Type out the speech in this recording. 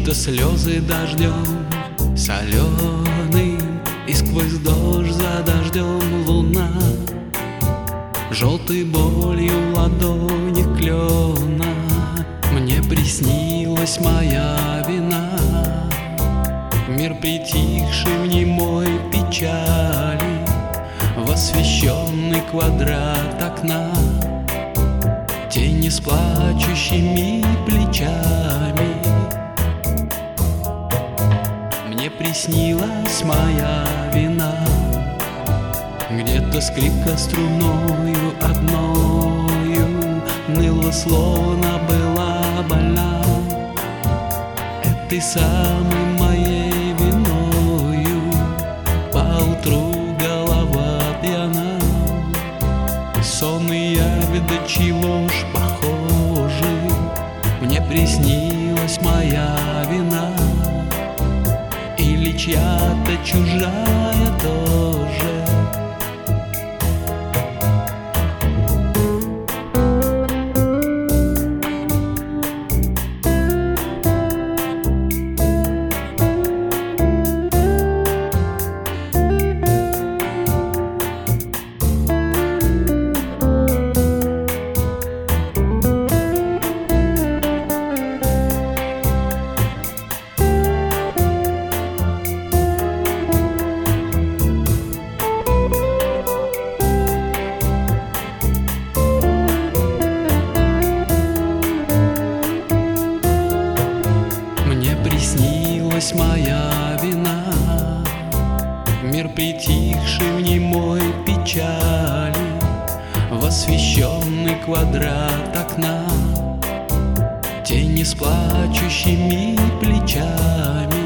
Будто слезы дождем соленым, и сквозь дождь за дождем луна желтой болью в ладони клена. Мне приснилась моя вина, мир притихший в немой печали, в освещенный квадрат окна, тени с плачущими плечами. Мне приснилась моя вина, где-то скрипка струною одною ныла, словно была больна. Этой самой моей виною поутру голова пьяна. Сон и явь, до чего ж похожи, мне приснилась моя вина, или чья-то чужая тоже. Приснилась моя вина, мир притихший в немой печали, в освещенный квадрат окна, тени с плачущими плечами.